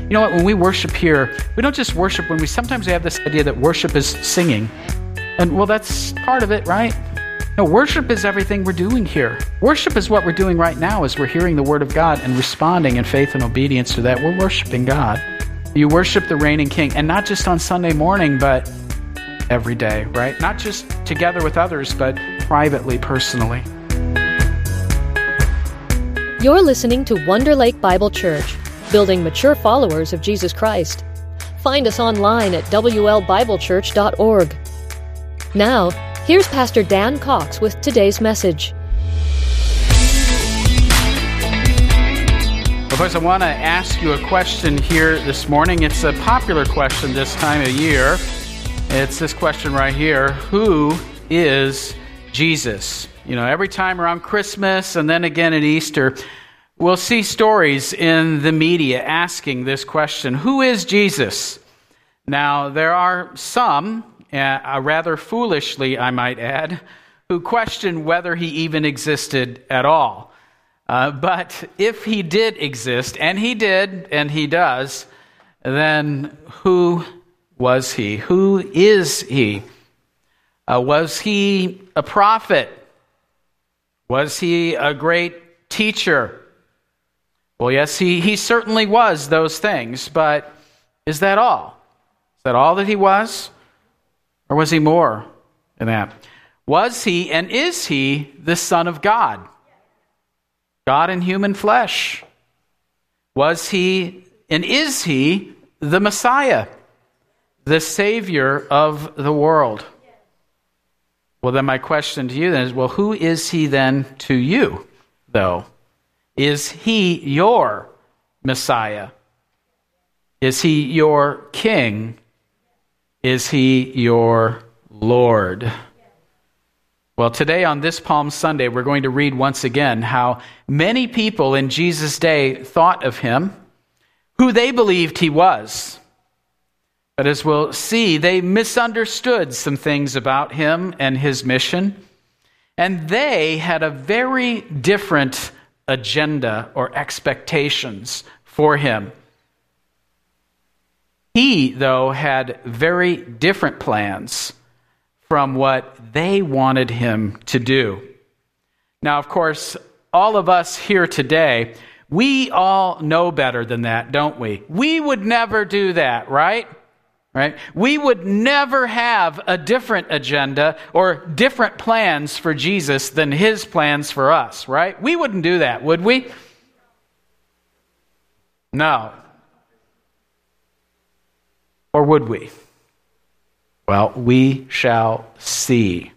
You know what? When we worship here, we don't just worship when sometimes we have this idea that worship is singing. And well, that's part of it, right? No, worship is everything we're doing here. Worship is what we're doing right now as we're hearing the Word of God and responding in faith and obedience to that. We're worshiping God. You worship the reigning King, and not just on Sunday morning, but every day, right? Not just together with others, but privately, personally. You're listening to Wonder Lake Bible Church, building mature followers of Jesus Christ. Find us online at wlbiblechurch.org. Now, here's Pastor Dan Cox with today's message. Well, folks, I want to ask you a question here this morning. It's a popular question this time of year. It's this question right here. Who is Jesus? You know, every time around Christmas and then again at Easter, we'll see stories in the media asking this question. Who is Jesus? Now, there are some, rather foolishly, I might add, who question whether he even existed at all. But if he did exist, and he did, and he does, then who was he? Who is he? Was he a prophet? Was he a great teacher? Well, yes, he certainly was those things, but is that all? Is that all that he was? Or was he more than that? Was he and is he the Son of God? God in human flesh? Was he and is he the Messiah? The Savior of the world? Well, then my question to you then is, well, who is he then to you, though? Is he your Messiah? Is he your King? Is he your Lord? Well, today on this Palm Sunday, we're going to read once again how many people in Jesus' day thought of him, who they believed he was. But as we'll see, they misunderstood some things about him and his mission, and they had a very different agenda or expectations for him. He, though, had very different plans from what they wanted him to do. Now, of course, all of us here today, we all know better than that, don't we? We would never do that, right? Right? We would never have a different agenda or different plans for Jesus than his plans for us, right? We wouldn't do that, would we? No. Or would we? Well, we shall see.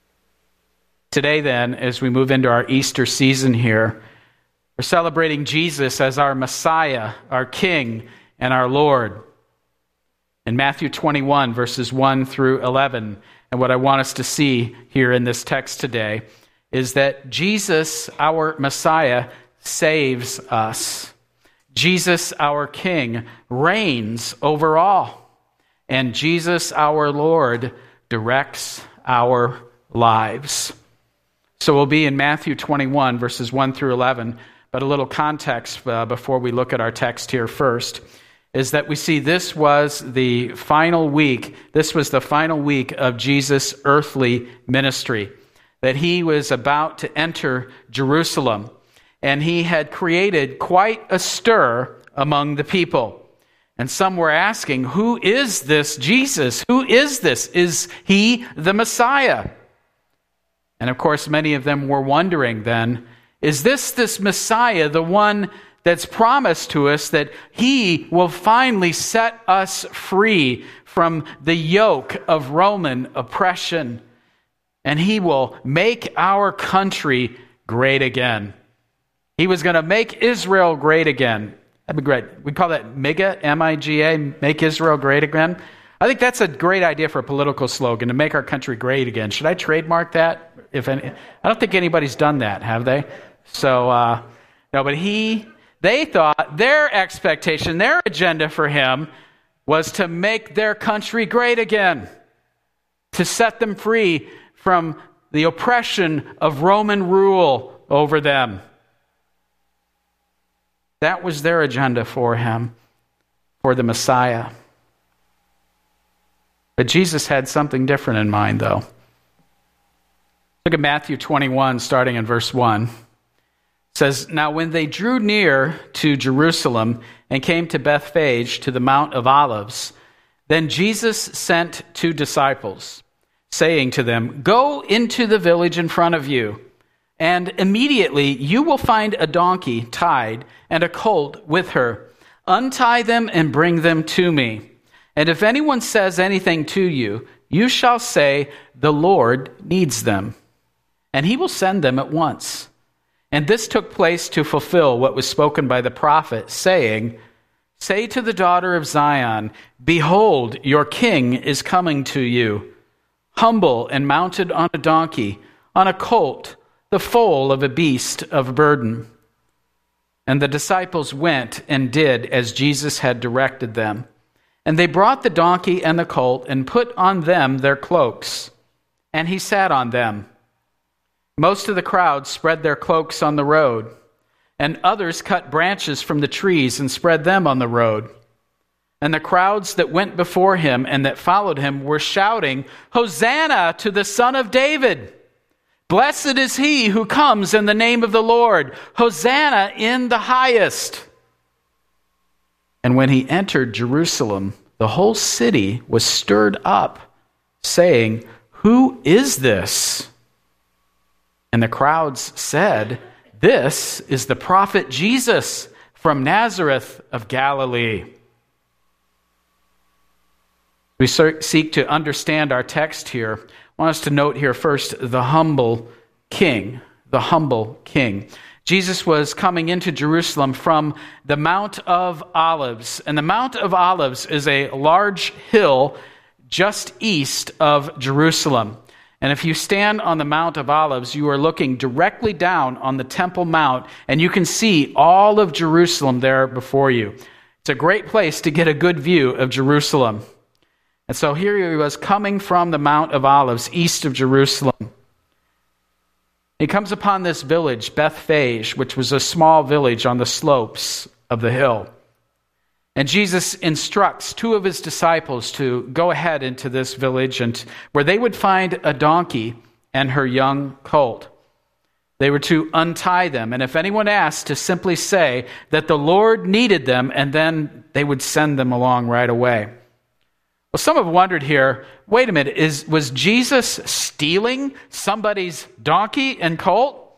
Today then, as we move into our Easter season here, we're celebrating Jesus as our Messiah, our King, and our Lord. In Matthew 21, verses 1 through 11, and what I want us to see here in this text today is that Jesus, our Messiah, saves us. Jesus, our King, reigns over all. And Jesus, our Lord, directs our lives. So we'll be in Matthew 21, verses 1 through 11, but a little context before we look at our text here first is that we see this was the final week. This was the final week of Jesus' earthly ministry, that he was about to enter Jerusalem, and he had created quite a stir among the people. And some were asking, who is this Jesus? Who is this? Is he the Messiah? And of course, many of them were wondering then, is this Messiah, the one that's promised to us that he will finally set us free from the yoke of Roman oppression, and he will make our country great again. He was going to make Israel great again. That'd be great. We call that MIGA, M-I-G-A, make Israel great again. I think that's a great idea for a political slogan, to make our country great again. Should I trademark that? I don't think anybody's done that, have they? So, no, but they thought their expectation, their agenda for him was to make their country great again, to set them free from the oppression of Roman rule over them. That was their agenda for him. for the Messiah. But Jesus had something different in mind, though. Look at Matthew 21, starting in verse 1. It says, "Now when they drew near to Jerusalem and came to Bethphage, to the Mount of Olives, then Jesus sent 2 disciples, saying to them, 'Go into the village in front of you, and immediately you will find a donkey tied and a colt with her. Untie them and bring them to me. And if anyone says anything to you, you shall say, the Lord needs them, and he will send them at once.' And this took place to fulfill what was spoken by the prophet, saying, 'Say to the daughter of Zion, behold, your king is coming to you, humble and mounted on a donkey, on a colt, the foal of a beast of burden.' And the disciples went and did as Jesus had directed them. And they brought the donkey and the colt and put on them their cloaks, and he sat on them. Most of the crowd spread their cloaks on the road, and others cut branches from the trees and spread them on the road. And the crowds that went before him and that followed him were shouting, 'Hosanna to the Son of David! Blessed is he who comes in the name of the Lord! Hosanna in the highest!' And when he entered Jerusalem, the whole city was stirred up, saying, 'Who is this?' And the crowds said, 'This is the prophet Jesus from Nazareth of Galilee.'" We seek to understand our text here. I want us to note here first the humble king, the humble king. Jesus was coming into Jerusalem from the Mount of Olives. And the Mount of Olives is a large hill just east of Jerusalem. And if you stand on the Mount of Olives, you are looking directly down on the Temple Mount, and you can see all of Jerusalem there before you. It's a great place to get a good view of Jerusalem. And so here he was coming from the Mount of Olives, east of Jerusalem. He comes upon this village, Bethphage, which was a small village on the slopes of the hill. And Jesus instructs 2 of his disciples to go ahead into this village, and where they would find a donkey and her young colt. They were to untie them, and if anyone asked, to simply say that the Lord needed them, and then they would send them along right away. Well, some have wondered here, wait a minute, was Jesus stealing somebody's donkey and colt?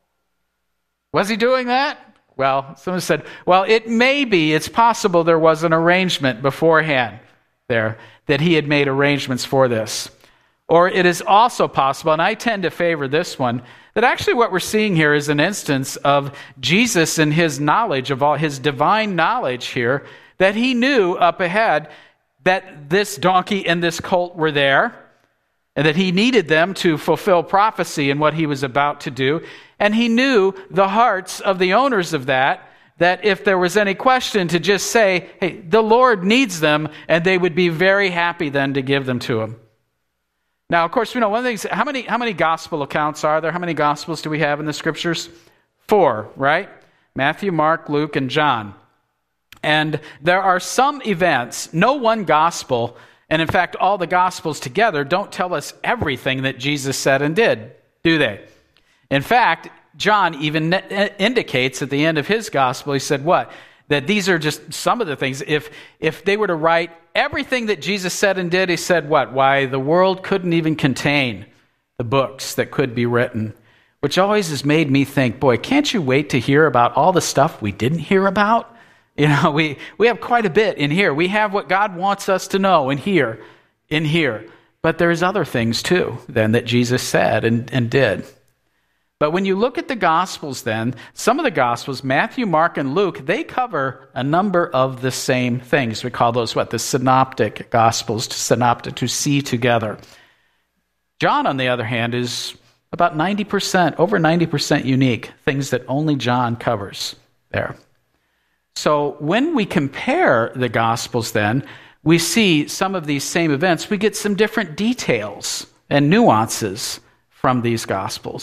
Was he doing that? Well, someone said, well, it's possible there was an arrangement beforehand there, that he had made arrangements for this. Or it is also possible, and I tend to favor this one, that actually what we're seeing here is an instance of Jesus and his knowledge, of all his divine knowledge here, that he knew up ahead that this donkey and this colt were there, and that he needed them to fulfill prophecy in what he was about to do. And he knew the hearts of the owners of that if there was any question, to just say, hey, the Lord needs them, and they would be very happy then to give them to him. Now, of course, we know one of the things, how many gospel accounts are there? How many gospels do we have in the scriptures? 4, right? Matthew, Mark, Luke, and John. And there are some events, no one gospel, and in fact, all the gospels together don't tell us everything that Jesus said and did, do they? In fact, John even indicates at the end of his gospel, he said what? That these are just some of the things. If they were to write everything that Jesus said and did, he said what? Why, the world couldn't even contain the books that could be written. Which always has made me think, boy, can't you wait to hear about all the stuff we didn't hear about? You know, we have quite a bit in here. We have what God wants us to know in here. But there's other things too, then, that Jesus said and did. But when you look at the Gospels then, some of the Gospels, Matthew, Mark, and Luke, they cover a number of the same things. We call those what? The synoptic Gospels, to see together. John, on the other hand, is about 90%, over 90% unique, things that only John covers there. So when we compare the Gospels then, we see some of these same events. We get some different details and nuances from these Gospels.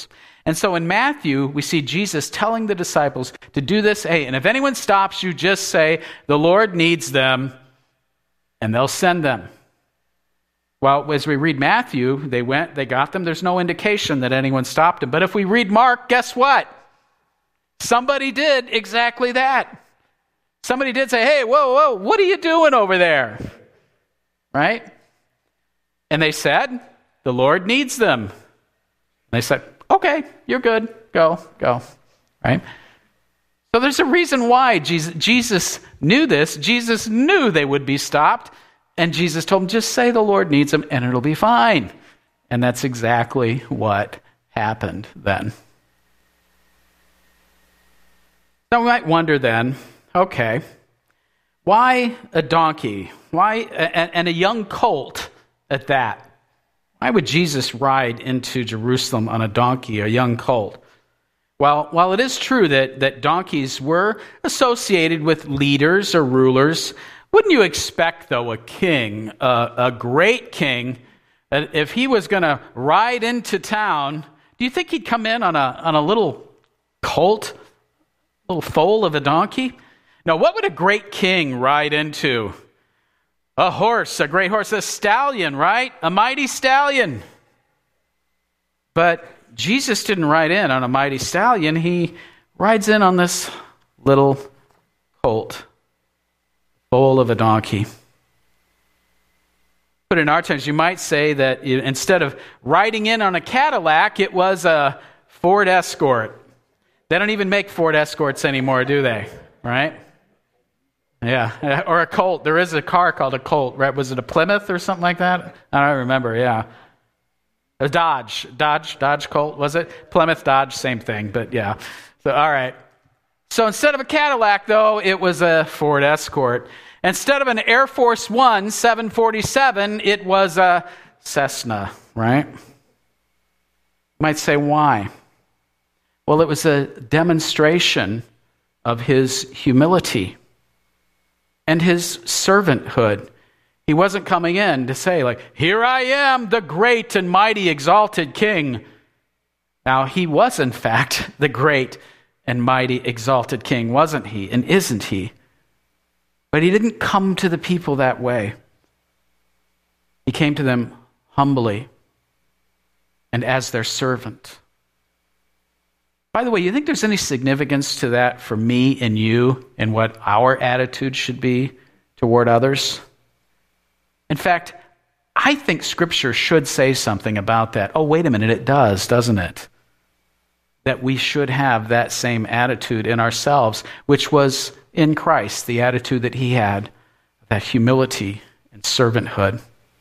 And so in Matthew, we see Jesus telling the disciples to do this. Hey, and if anyone stops you, just say, the Lord needs them, and they'll send them. Well, as we read Matthew, they went, they got them. There's no indication that anyone stopped them. But if we read Mark, guess what? Somebody did exactly that. Somebody did say, hey, whoa, what are you doing over there? Right? And they said, the Lord needs them. And they said, okay, you're good. Go. Right? So there's a reason why Jesus knew this. Jesus knew they would be stopped. And Jesus told them, just say the Lord needs them and it'll be fine. And that's exactly what happened then. Now we might wonder then, okay, why a donkey? Why and a young colt at that? Why would Jesus ride into Jerusalem on a donkey, a young colt? Well, while it is true that donkeys were associated with leaders or rulers, wouldn't you expect, though, a king, a great king, that if he was going to ride into town, do you think he'd come in on a little colt, a little foal of a donkey? No, what would a great king ride into? A horse, a great horse, a stallion, right? A mighty stallion. But Jesus didn't ride in on a mighty stallion. He rides in on this little colt, foal of a donkey. But in our terms, you might say that instead of riding in on a Cadillac, it was a Ford Escort. They don't even make Ford Escorts anymore, do they? Right? Yeah, or a Colt. There is a car called a Colt, right? Was it a Plymouth or something like that? I don't remember, yeah. A Dodge Colt, was it? Plymouth, Dodge, same thing, but yeah. So, all right. So instead of a Cadillac, though, it was a Ford Escort. Instead of an Air Force One 747, it was a Cessna, right? You might say, why? Well, it was a demonstration of his humility and his servanthood. He wasn't coming in to say, like, here I am, the great and mighty exalted king. Now, he was, in fact, the great and mighty exalted king, wasn't he? And isn't he? But he didn't come to the people that way. He came to them humbly and as their servant. By the way, you think there's any significance to that for me and you and what our attitude should be toward others? In fact, I think Scripture should say something about that. Oh, wait a minute, it does, doesn't it? That we should have that same attitude in ourselves, which was in Christ, the attitude that he had, that humility and servanthood.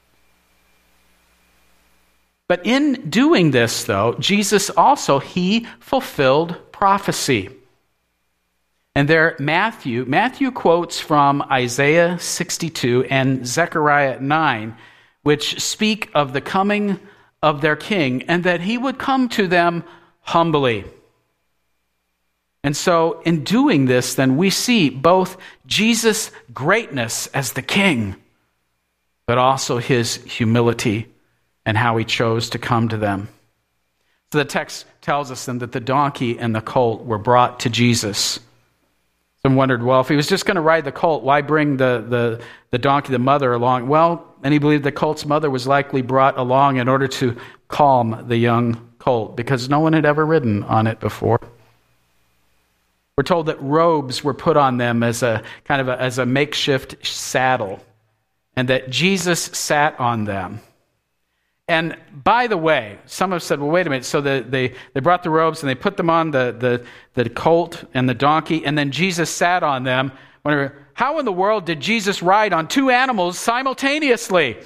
But in doing this, though, Jesus also, he fulfilled prophecy. And there, Matthew quotes from Isaiah 62 and Zechariah 9, which speak of the coming of their king, and that he would come to them humbly. And so, in doing this, then, we see both Jesus' greatness as the king, but also his humility and how he chose to come to them. So the text tells us then that the donkey and the colt were brought to Jesus. Some wondered, well, if he was just going to ride the colt, why bring the donkey, the mother, along? Well, and he believed the colt's mother was likely brought along in order to calm the young colt, because no one had ever ridden on it before. We're told that robes were put on them as a kind of as a makeshift saddle, and that Jesus sat on them. And by the way, some have said, well, wait a minute. So they brought the robes and they put them on the colt and the donkey, and then Jesus sat on them. Wonder, how in the world did Jesus ride on two animals simultaneously?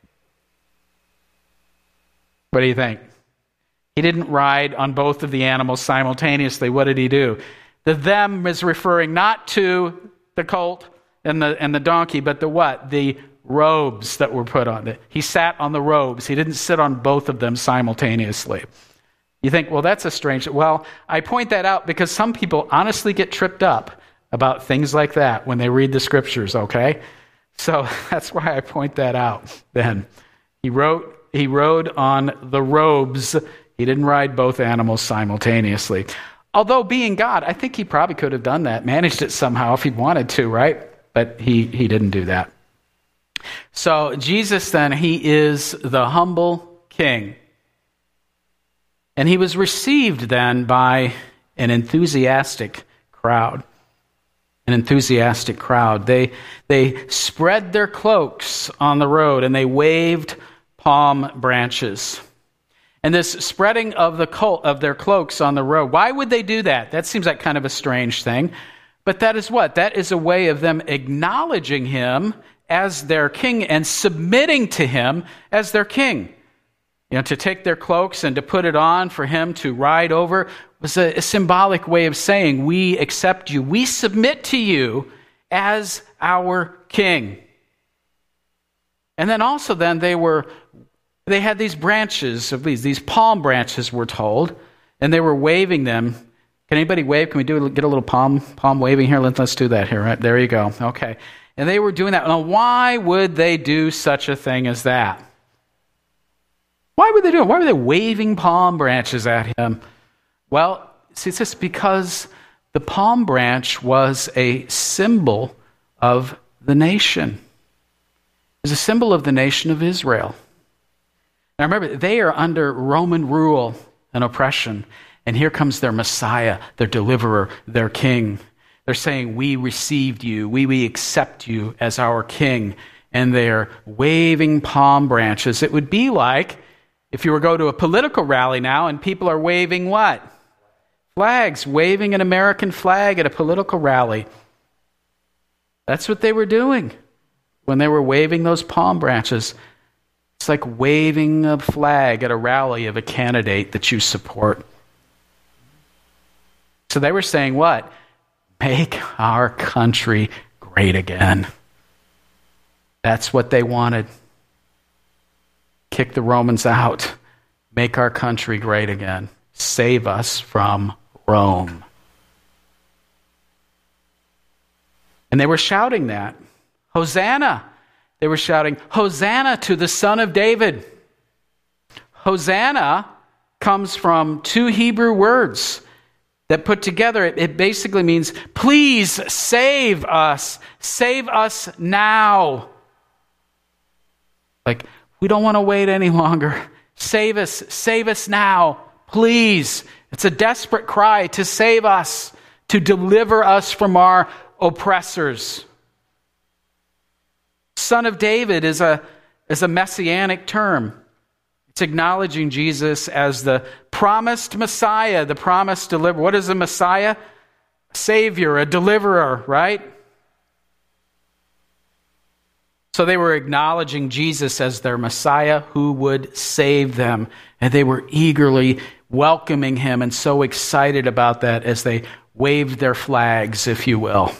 What do you think? He didn't ride on both of the animals simultaneously. What did he do? The them is referring not to the colt and the donkey, but the what? The robes that were put on it. He sat on the robes. He didn't sit on both of them simultaneously. You think, well, that's a strange... Well, I point that out because some people honestly get tripped up about things like that when they read the Scriptures, okay? So that's why I point that out then. He rode on the robes. He didn't ride both animals simultaneously. Although being God, I think he probably could have done that, managed it somehow if he wanted to, right? But he didn't do that. So Jesus then, he is the humble king. And he was received then by an enthusiastic crowd. An enthusiastic crowd. They spread their cloaks on the road and they waved palm branches. And this spreading of their cloaks on the road, why would they do that? That seems like kind of a strange thing. But that is what? That is a way of them acknowledging him as their king and submitting to him as their king. You know, to take their cloaks and to put it on for him to ride over was a symbolic way of saying, we accept you. We submit to you as our king. And then also then they had these branches of these palm branches, we're told, and they were waving them. Can anybody wave? Can we get a little palm waving here? Let's do that here, right? There you go. Okay. And they were doing that. Now, why would they do such a thing as that? Why would they do it? Why were they waving palm branches at him? Well, see, it's just because the palm branch was a symbol of the nation. It was a symbol of the nation of Israel. Now remember, they are under Roman rule and oppression. And here comes their Messiah, their deliverer, their king. They're saying, we received you. We accept you as our king. And they're waving palm branches. It would be like if you were to go to a political rally now and people are waving what? Flags, waving an American flag at a political rally. That's what they were doing when they were waving those palm branches. It's like waving a flag at a rally of a candidate that you support. So they were saying what? Make our country great again. That's what they wanted. Kick the Romans out. Make our country great again. Save us from Rome. And they were shouting that. Hosanna! They were shouting, Hosanna to the Son of David. Hosanna comes from two Hebrew words that put together, it basically means, please save us. Save us now. Like, we don't want to wait any longer. Save us now, please. It's a desperate cry to save us, to deliver us from our oppressors. Son of David is a messianic term. It's acknowledging Jesus as the promised Messiah, the promised deliverer. What is a Messiah? A Savior, a deliverer, right? So they were acknowledging Jesus as their Messiah who would save them. And they were eagerly welcoming him and so excited about that as they waved their flags, if you will.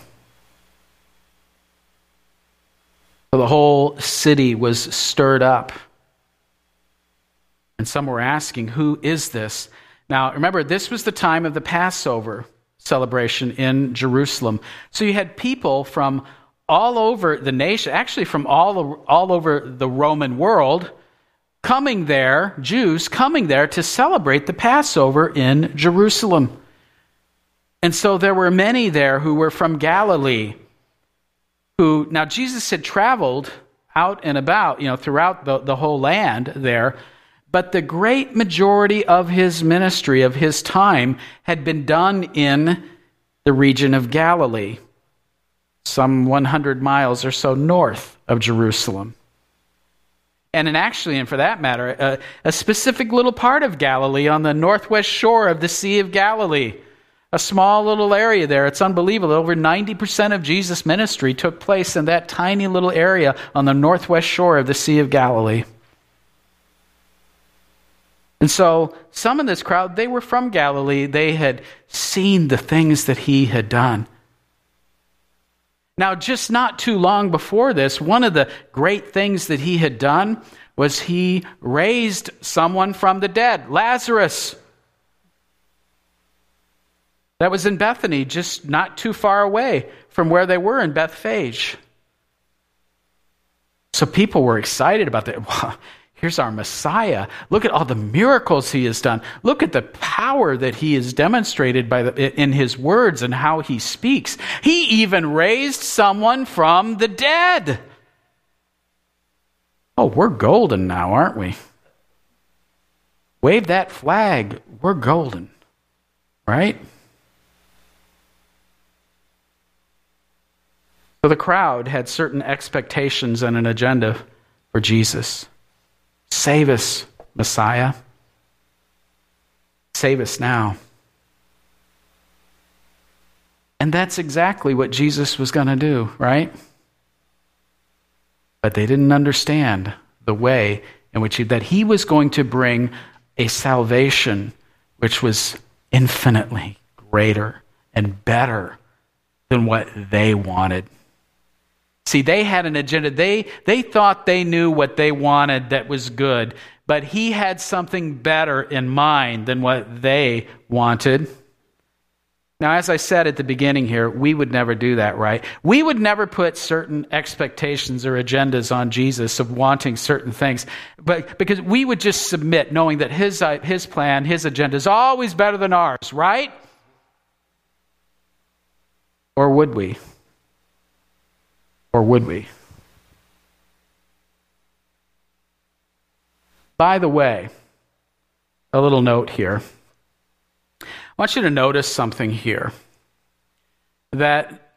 So the whole city was stirred up. And some were asking, who is this? Now, remember, this was the time of the Passover celebration in Jerusalem. So you had people from all over the nation, actually from all over the Roman world, coming there, Jews coming there to celebrate the Passover in Jerusalem. And so there were many there who were from Galilee, now Jesus had traveled out and about, throughout the whole land there, but the great majority of his ministry, of his time, had been done in the region of Galilee, some 100 miles or so north of Jerusalem. And for that matter, a specific little part of Galilee on the northwest shore of the Sea of Galilee. A small little area there. It's unbelievable. Over 90% of Jesus' ministry took place in that tiny little area on the northwest shore of the Sea of Galilee. And so some in this crowd, they were from Galilee. They had seen the things that he had done. Now, just not too long before this, one of the great things that he had done was he raised someone from the dead, Lazarus. That was in Bethany, just not too far away from where they were in Bethphage. So people were excited about that. Wow, here's our Messiah. Look at all the miracles he has done. Look at the power that he has demonstrated in his words and how he speaks. He even raised someone from the dead. Oh, we're golden now, aren't we? Wave that flag. We're golden, right? So the crowd had certain expectations and an agenda for Jesus. Save us, Messiah. Save us now. And that's exactly what Jesus was going to do, right? But they didn't understand the way in which that he was going to bring a salvation which was infinitely greater and better than what they wanted. See, they had an agenda. They thought they knew what they wanted that was good, but he had something better in mind than what they wanted. Now, as I said at the beginning here, we would never do that, right? We would never put certain expectations or agendas on Jesus of wanting certain things, but because we would just submit knowing that his plan, his agenda is always better than ours, right? Or would we? Or would we? By the way, a little note here. I want you to notice something here. That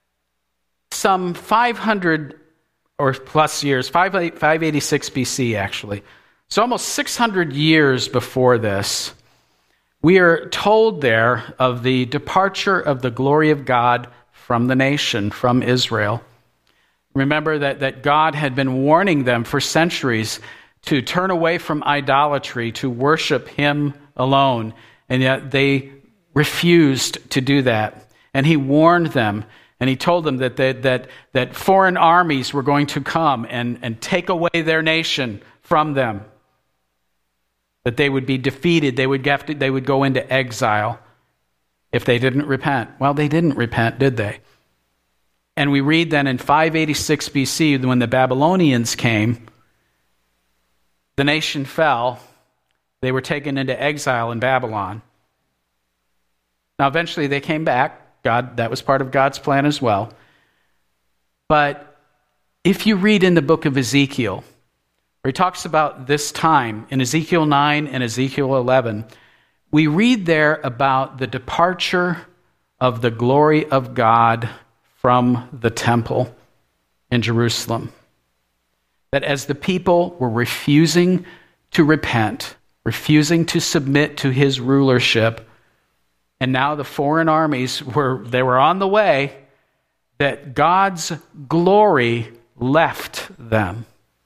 some 500 or plus years, 586 BC actually, so almost 600 years before this, we are told there of the departure of the glory of God from the nation, from Israel. Remember that God had been warning them for centuries to turn away from idolatry, to worship him alone, and yet they refused to do that. And he warned them, and he told them that foreign armies were going to come and take away their nation from them, that they would be defeated, they would go into exile if they didn't repent. Well, they didn't repent, did they? And we read then in 586 BC, when the Babylonians came, the nation fell. They were taken into exile in Babylon. Now, eventually they came back. That was part of God's plan as well. But if you read in the book of Ezekiel, where he talks about this time, in Ezekiel 9 and Ezekiel 11, we read there about the departure of the glory of God from the temple in Jerusalem. That as the people were refusing to repent, refusing to submit to his rulership, and now the foreign armies were on the way, that God's glory left them.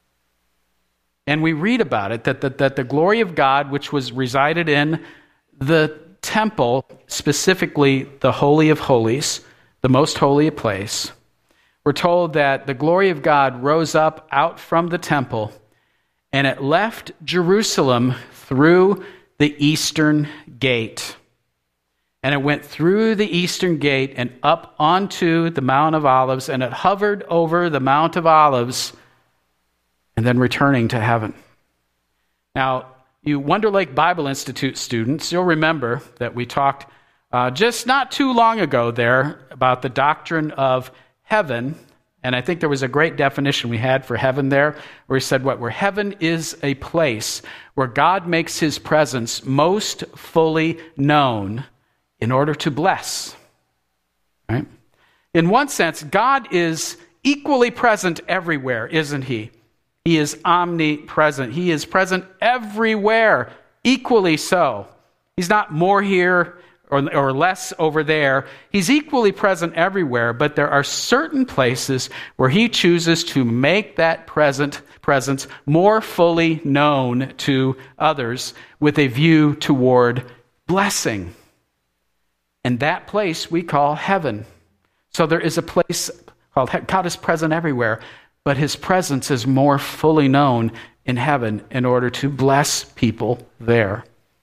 And we read about it, that the glory of God, which was resided in the temple, specifically the Holy of Holies, the most holy place, we're told that the glory of God rose up out from the temple, and it left Jerusalem through the eastern gate. And it went through the eastern gate and up onto the Mount of Olives, and it hovered over the Mount of Olives, and then returning to heaven. Now, you Wonder Lake Bible Institute students, you'll remember that we talked just not too long ago there about the doctrine of heaven, and I think there was a great definition we had for heaven there, where he said where heaven is a place where God makes his presence most fully known in order to bless. Right? In one sense, God is equally present everywhere, isn't he? He is omnipresent. He is present everywhere, equally so. He's not more here or less over there. He's equally present everywhere, but there are certain places where he chooses to make that presence more fully known to others with a view toward blessing. And that place we call heaven. So there is a place called God is present everywhere, but his presence is more fully known in heaven in order to bless people there.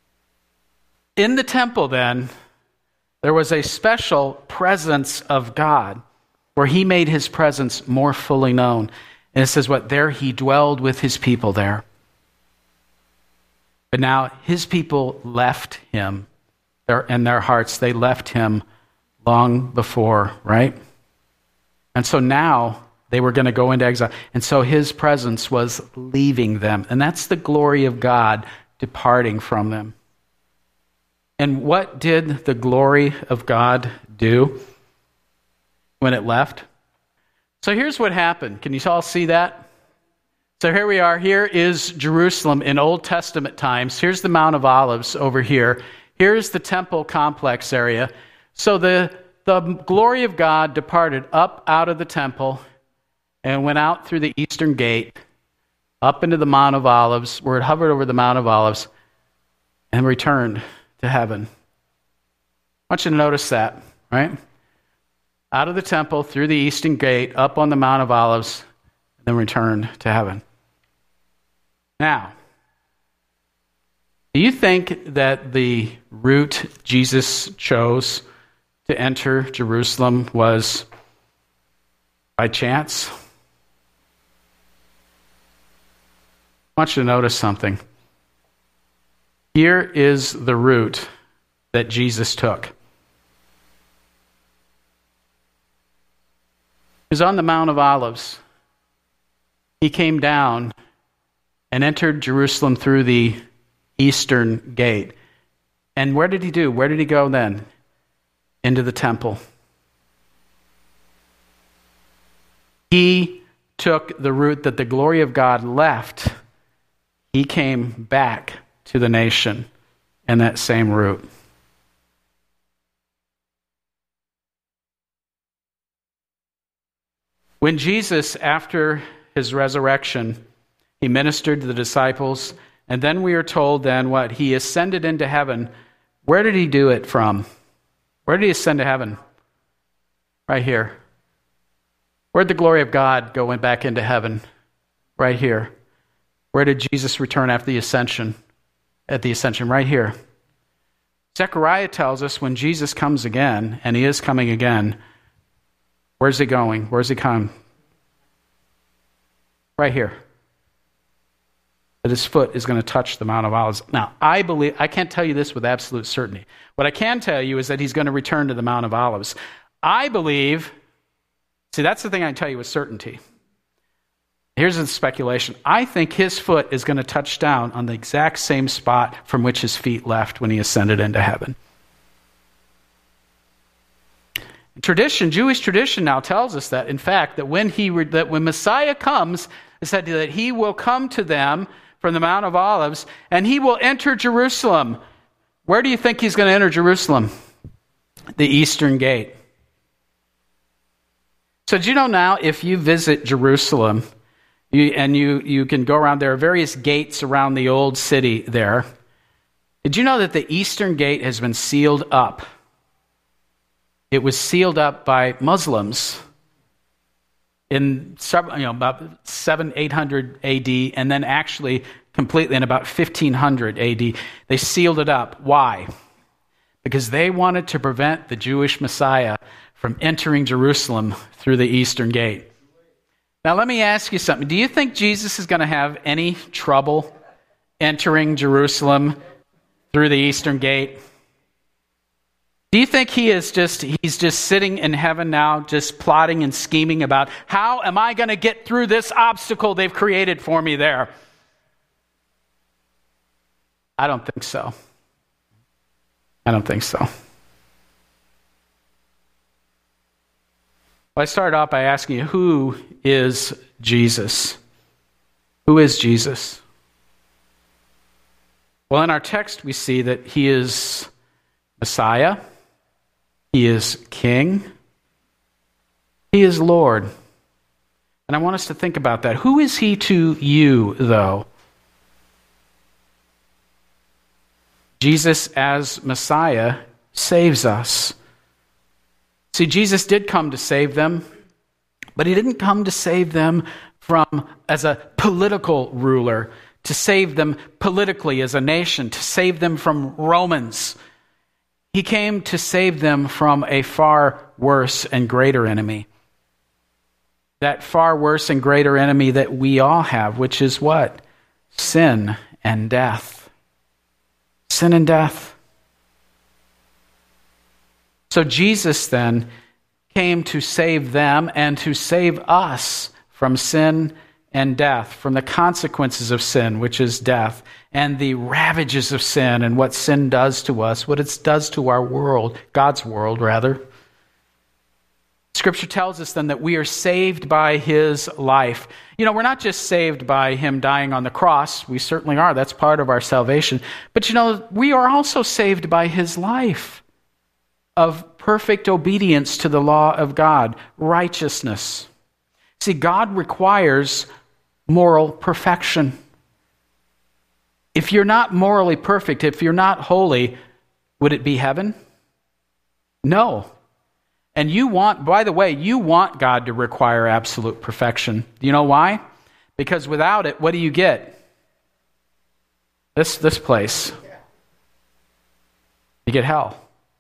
In the temple, then, there was a special presence of God where he made his presence more fully known. And it says there he dwelled with his people there. But now his people left him. In their hearts, they left him long before, right? And so now they were going to go into exile. And so his presence was leaving them. And that's the glory of God departing from them. And what did the glory of God do when it left? So here's what happened. Can you all see that? So here we are. Here is Jerusalem in Old Testament times. Here's the Mount of Olives over here. Here's the temple complex area. So the glory of God departed up out of the temple and went out through the eastern gate, up into the Mount of Olives, where it hovered over the Mount of Olives, and returned to heaven. I want you to notice that, right? Out of the temple, through the eastern gate, up on the Mount of Olives, and then returned to heaven. Now, do you think that the route Jesus chose to enter Jerusalem was by chance? I want you to notice something. Here is the route that Jesus took. He was on the Mount of Olives. He came down and entered Jerusalem through the eastern gate. And where did he do? Where did he go then? Into the temple. He took the route that the glory of God left. He came back to the nation in that same route. When Jesus, after his resurrection, he ministered to the disciples, and then we are told then what? He ascended into heaven. Where did he do it from? Where did he ascend to heaven? Right here. Where did the glory of God go back into heaven? Right here. Where did Jesus return after the ascension? At the ascension, right here. Zechariah tells us when Jesus comes again, and he is coming again, where's he going? Where's he coming? Right here. That his foot is going to touch the Mount of Olives. Now, I can't tell you this with absolute certainty. What I can tell you is that he's going to return to the Mount of Olives. I believe, see, that's the thing I can tell you with certainty. Here's the speculation. I think his foot is going to touch down on the exact same spot from which his feet left when he ascended into heaven. Tradition, Jewish tradition now tells us that, in fact, that when Messiah comes, it said that he will come to them from the Mount of Olives, and he will enter Jerusalem. Where do you think he's going to enter Jerusalem? The eastern gate. So do you know now, if you visit Jerusalem, you can go around, there are various gates around the old city there. Did you know that the eastern gate has been sealed up? It was sealed up by Muslims in about 800 AD, and then actually completely in about 1500 AD. They sealed it up. Why? Because they wanted to prevent the Jewish Messiah from entering Jerusalem through the eastern gate. Now let me ask you something. Do you think Jesus is going to have any trouble entering Jerusalem through the eastern gate? Do you think he's just sitting in heaven now, just plotting and scheming about how am I going to get through this obstacle they've created for me there? I don't think so. I don't think so. Well, I started off by asking you, who is Jesus? Who is Jesus? Well, in our text we see that he is Messiah. He is King. He is Lord. And I want us to think about that. Who is he to you, though? Jesus, as Messiah, saves us. See, Jesus did come to save them, but he didn't come to save them as a political ruler, to save them politically as a nation, to save them from Romans. He came to save them from a far worse and greater enemy. That far worse and greater enemy that we all have, which is what? Sin and death. sin and death. So Jesus then came to save them and to save us from sin and death, from the consequences of sin, which is death, and the ravages of sin and what sin does to us, what it does to our world, God's world, rather. Scripture tells us then that we are saved by his life. You know, we're not just saved by him dying on the cross. We certainly are. That's part of our salvation. But you know, we are also saved by his life of perfect obedience to the law of God, righteousness. See, God requires moral perfection. If you're not morally perfect, if you're not holy, would it be heaven? No. And you want, by the way, you want God to require absolute perfection. Do you know why? Because without it, what do you get? This place. You get hell.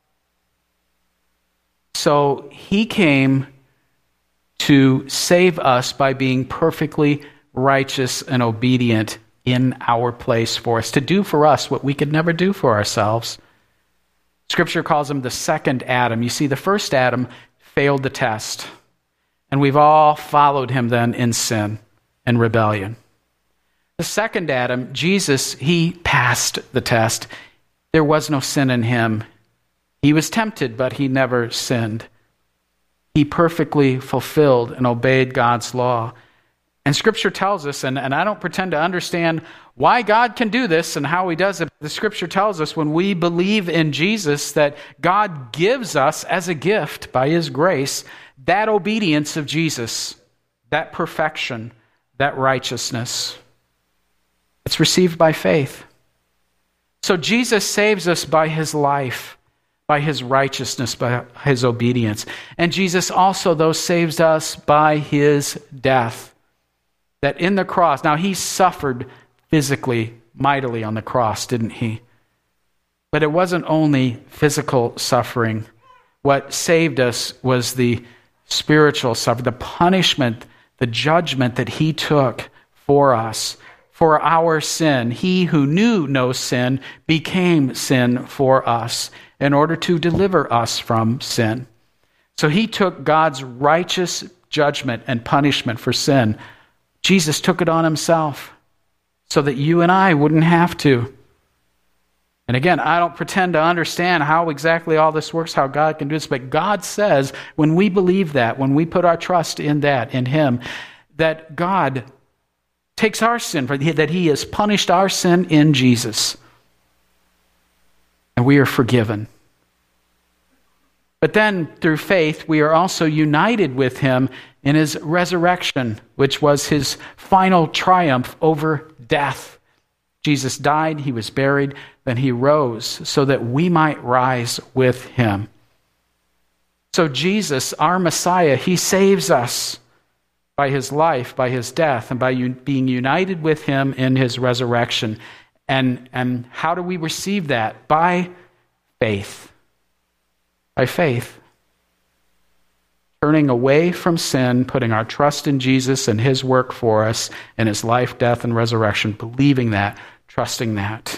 So he came to save us by being perfectly righteous and obedient in our place for us, to do for us what we could never do for ourselves. Scripture calls him the second Adam. You see, the first Adam failed the test, and we've all followed him then in sin and rebellion. The second Adam, Jesus, he passed the test. There was no sin in him. He was tempted, but he never sinned. He perfectly fulfilled and obeyed God's law. And Scripture tells us, and I don't pretend to understand why God can do this and how he does it. The Scripture tells us when we believe in Jesus that God gives us as a gift by his grace that obedience of Jesus, that perfection, that righteousness. It's received by faith. So Jesus saves us by his life, by his righteousness, by his obedience. And Jesus also, though, saves us by his death. That in the cross, now he suffered physically, mightily on the cross, didn't he? But it wasn't only physical suffering. What saved us was the spiritual suffering, the punishment, the judgment that he took for us, for our sin. He who knew no sin became sin for us in order to deliver us from sin. So he took God's righteous judgment and punishment for sin. Jesus took it on himself so that you and I wouldn't have to. And again, I don't pretend to understand how exactly all this works, how God can do this, but God says when we believe that, when we put our trust in that, in him, that God takes our sin, that he has punished our sin in Jesus. And we are forgiven. But then, through faith, we are also united with him in his resurrection, which was his final triumph over death. Jesus died, he was buried, then he rose so that we might rise with him. So Jesus, our Messiah, he saves us by his life, by his death, and by being united with him in his resurrection. And how do we receive that? By faith. By faith. Turning away from sin, putting our trust in Jesus and his work for us, and his life, death, and resurrection, believing that, trusting that.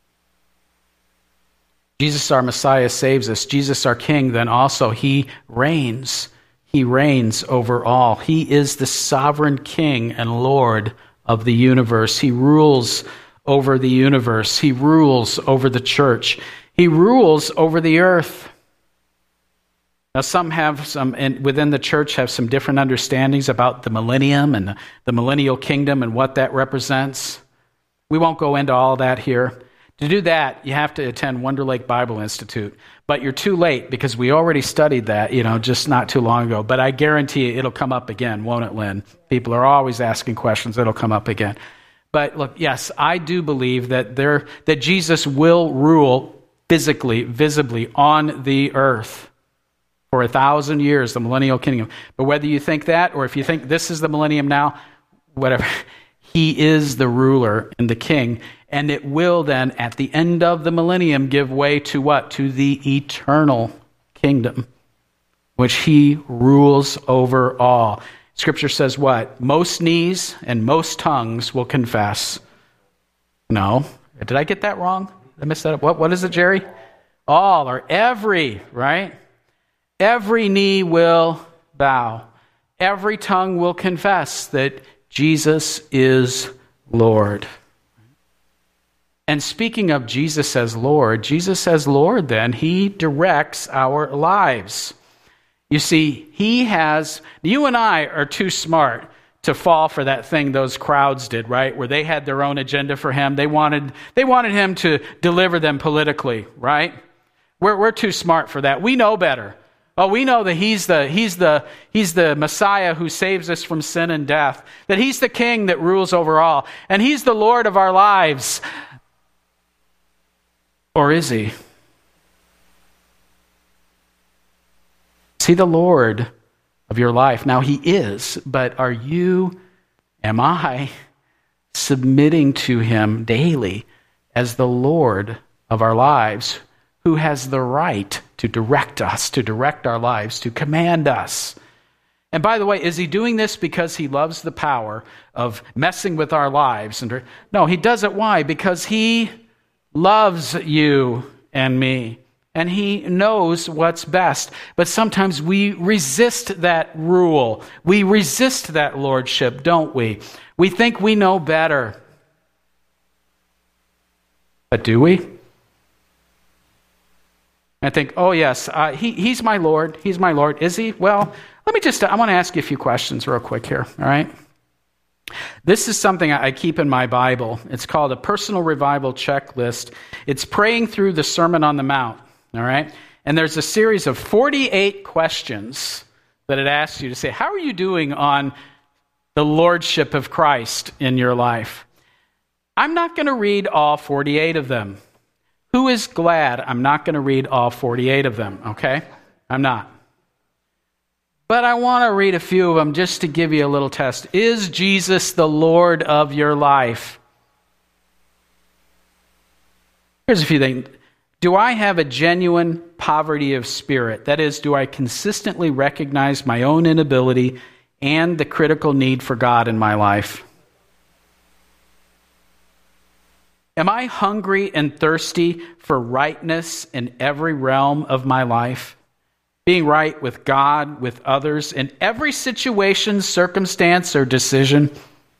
Jesus, our Messiah, saves us. Jesus, our King, then also, he reigns. He reigns over all. He is the sovereign King and Lord of the universe. He rules over the universe. He rules over the church. He rules over the earth. Now, some within the church have some different understandings about the millennium and the millennial kingdom and what that represents. We won't go into all that here. To do that, you have to attend Wonder Lake Bible Institute. But you're too late because we already studied that, just not too long ago. But I guarantee you it'll come up again, won't it, Lynn? People are always asking questions. It'll come up again. But look, yes, I do believe that Jesus will rule physically, visibly on the earth for 1,000 years, the millennial kingdom. But whether you think that or if you think this is the millennium now, whatever, he is the ruler and the king. And it will then, at the end of the millennium, give way to what? To the eternal kingdom, which he rules over all. Scripture says what? Most knees and most tongues will confess. No. Did I get that wrong? I messed that up. What is it, Jerry? All or every, right? Every knee will bow. Every tongue will confess that Jesus is Lord. And speaking of Jesus as Lord then, he directs our lives. You see, you and I are too smart to fall for that thing those crowds did, right? Where they had their own agenda for him. They wanted him to deliver them politically, right? We're too smart for that. We know better. Oh, we know that he's the Messiah who saves us from sin and death. That he's the king that rules over all. And he's the Lord of our lives. Or is he? Is he the Lord of your life? Now he is, but am I submitting to him daily as the Lord of our lives, who has the right to direct us, to direct our lives, to command us? And by the way, is he doing this because he loves the power of messing with our lives? No, he does it. Why? Because he loves you and me. And he knows what's best. But sometimes we resist that rule. We resist that lordship, don't we? We think we know better. But do we? I think, oh yes, he's my Lord. He's my Lord. Is he? Well, I want to ask you a few questions real quick here, all right? This is something I keep in my Bible. It's called a personal revival checklist. It's praying through the Sermon on the Mount. All right? And there's a series of 48 questions that it asks you to say, how are you doing on the lordship of Christ in your life? I'm not going to read all 48 of them. Who is glad I'm not going to read all 48 of them, okay? I'm not. But I want to read a few of them just to give you a little test. Is Jesus the Lord of your life? Here's a few things. Do I have a genuine poverty of spirit? That is, do I consistently recognize my own inability and the critical need for God in my life? Am I hungry and thirsty for rightness in every realm of my life? Being right with God, with others, in every situation, circumstance, or decision?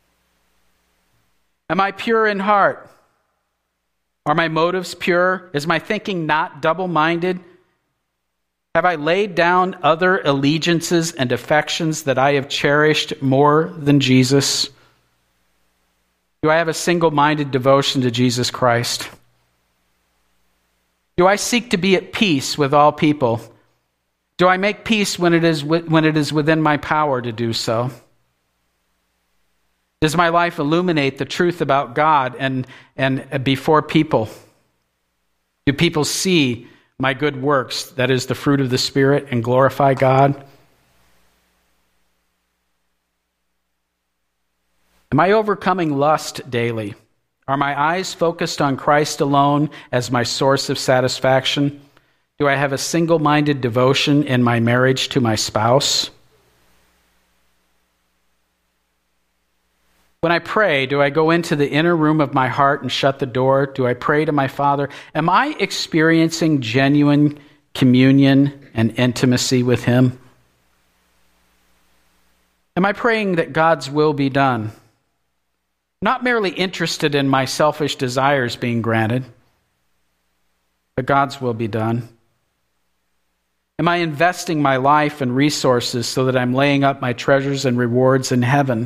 Am I pure in heart? Are my motives pure? Is my thinking not double-minded? Have I laid down other allegiances and affections that I have cherished more than Jesus? Do I have a single-minded devotion to Jesus Christ? Do I seek to be at peace with all people? Do I make peace when it is within my power to do so? Does my life illuminate the truth about God and before people? Do people see my good works, that is the fruit of the Spirit, and glorify God? Am I overcoming lust daily? Are my eyes focused on Christ alone as my source of satisfaction? Do I have a single-minded devotion in my marriage to my spouse? When I pray, do I go into the inner room of my heart and shut the door? Do I pray to my Father? Am I experiencing genuine communion and intimacy with Him? Am I praying that God's will be done? Not merely interested in my selfish desires being granted, but God's will be done. Am I investing my life and resources so that I'm laying up my treasures and rewards in heaven?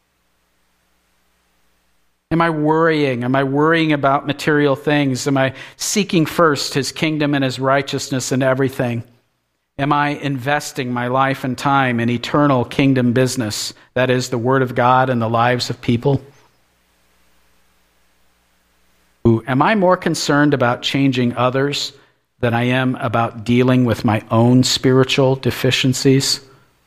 Am I worrying? Am I worrying about material things? Am I seeking first His kingdom and His righteousness in everything? Am I investing my life and time in eternal kingdom business, that is, the Word of God and the lives of people? Am I more concerned about changing others than I am about dealing with my own spiritual deficiencies?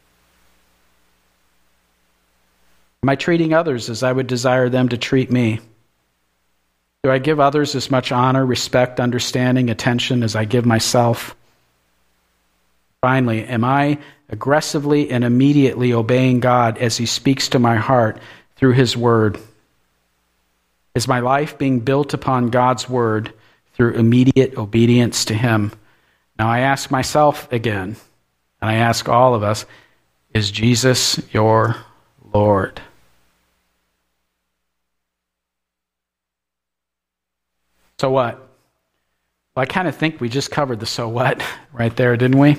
Am I treating others as I would desire them to treat me? Do I give others as much honor, respect, understanding, attention as I give myself? Finally, am I aggressively and immediately obeying God as He speaks to my heart through His Word? Is my life being built upon God's Word through immediate obedience to him. Now I ask myself again, and I ask all of us, is Jesus your Lord? So what? Well, I kind of think we just covered the so what right there, didn't we?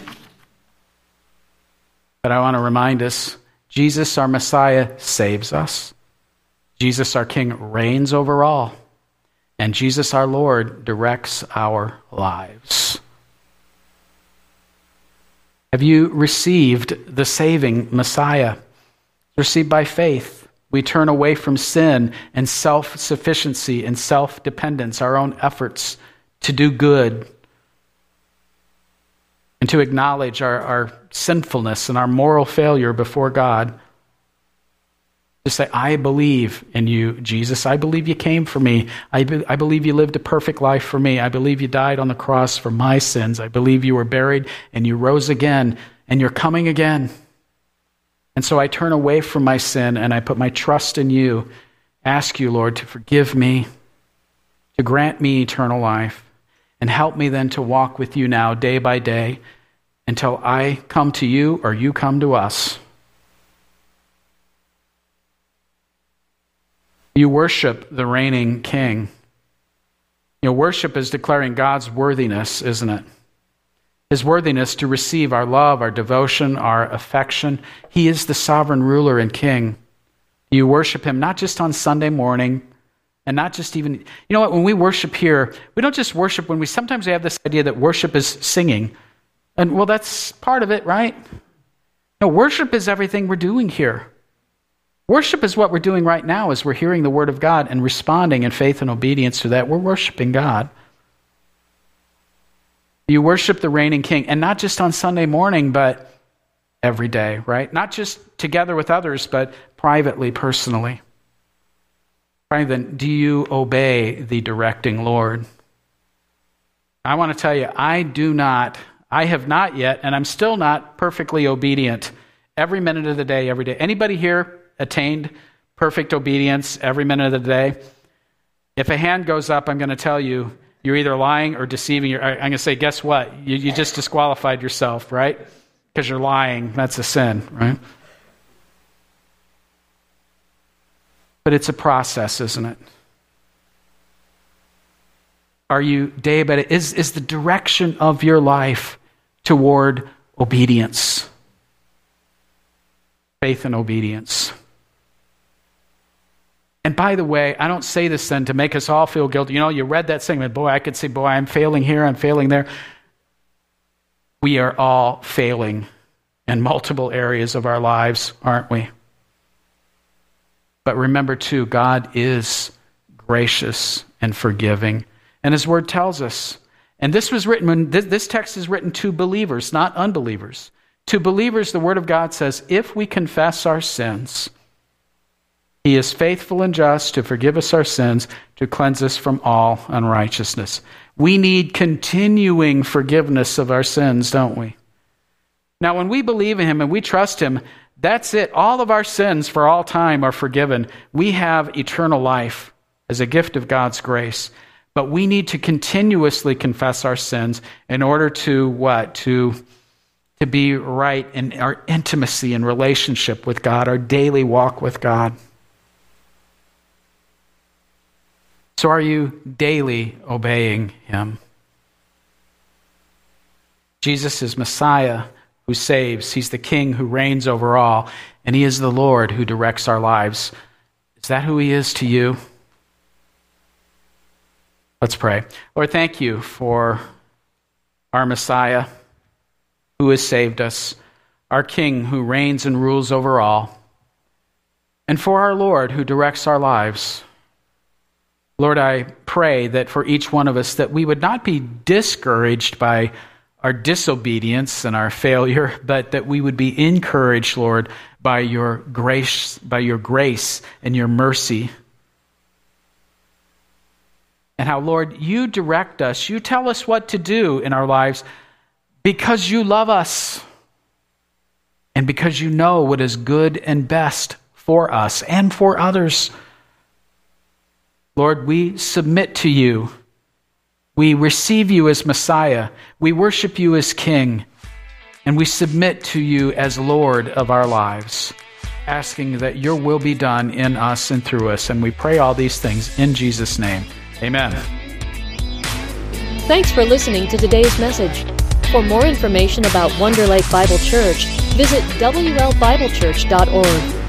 But I want to remind us, Jesus, our Messiah, saves us. Jesus, our King, reigns over all. And Jesus, our Lord, directs our lives. Have you received the saving Messiah? Received by faith. We turn away from sin and self-sufficiency and self-dependence, our own efforts to do good and to acknowledge our sinfulness and our moral failure before God. To say, I believe in you, Jesus. I believe you came for me. I believe you lived a perfect life for me. I believe you died on the cross for my sins. I believe you were buried and you rose again and you're coming again. And so I turn away from my sin and I put my trust in you. Ask you, Lord, to forgive me, to grant me eternal life, and help me then to walk with you now day by day until I come to you or you come to us. You worship the reigning King. Worship is declaring God's worthiness, isn't it? His worthiness to receive our love, our devotion, our affection. He is the sovereign ruler and King. You worship him not just on Sunday morning and not just even... You know what? When we worship here, we don't just worship when sometimes we have this idea that worship is singing. And well, that's part of it, right? No, worship is everything we're doing here. Worship is what we're doing right now as we're hearing the Word of God and responding in faith and obedience to that. We're worshiping God. You worship the reigning King, and not just on Sunday morning, but every day, right? Not just together with others, but privately, personally. Right, then, do you obey the directing Lord? I want to tell you, I have not yet, and I'm still not perfectly obedient every minute of the day, every day. Anybody here attained perfect obedience every minute of the day? If a hand goes up, I'm going to tell you, you're either lying or deceiving. I'm going to say, guess what? You just disqualified yourself, right? Because you're lying. That's a sin, right? But it's a process, isn't it? Are you day by day? Is the direction of your life toward obedience? Faith and obedience. And by the way, I don't say this then to make us all feel guilty. You read that segment, boy, I could say, boy, I'm failing here, I'm failing there. We are all failing in multiple areas of our lives, aren't we? But remember too, God is gracious and forgiving. And his word tells us, and this was written when this text is written to believers, not unbelievers. To believers, the word of God says, if we confess our sins, he is faithful and just to forgive us our sins, to cleanse us from all unrighteousness. We need continuing forgiveness of our sins, don't we? Now, when we believe in him and we trust him, that's it. All of our sins for all time are forgiven. We have eternal life as a gift of God's grace. But we need to continuously confess our sins in order to what? To be right in our intimacy and relationship with God, our daily walk with God. So are you daily obeying him? Jesus is Messiah who saves. He's the King who reigns over all. And he is the Lord who directs our lives. Is that who he is to you? Let's pray. Lord, thank you for our Messiah who has saved us, our King who reigns and rules over all, and for our Lord who directs our lives. Lord, I pray that for each one of us that we would not be discouraged by our disobedience and our failure, but that we would be encouraged, Lord, by your grace and your mercy. And how, Lord, you direct us, you tell us what to do in our lives because you love us and because you know what is good and best for us and for others. Lord, we submit to you We receive you as Messiah. We worship you as King. And we submit to you as Lord of our lives, asking that your will be done in us and through us. And we pray all these things in Jesus' name. Amen. Thanks for listening to today's message. For more information about Wonder Lake Bible Church, visit WLBibleChurch.org.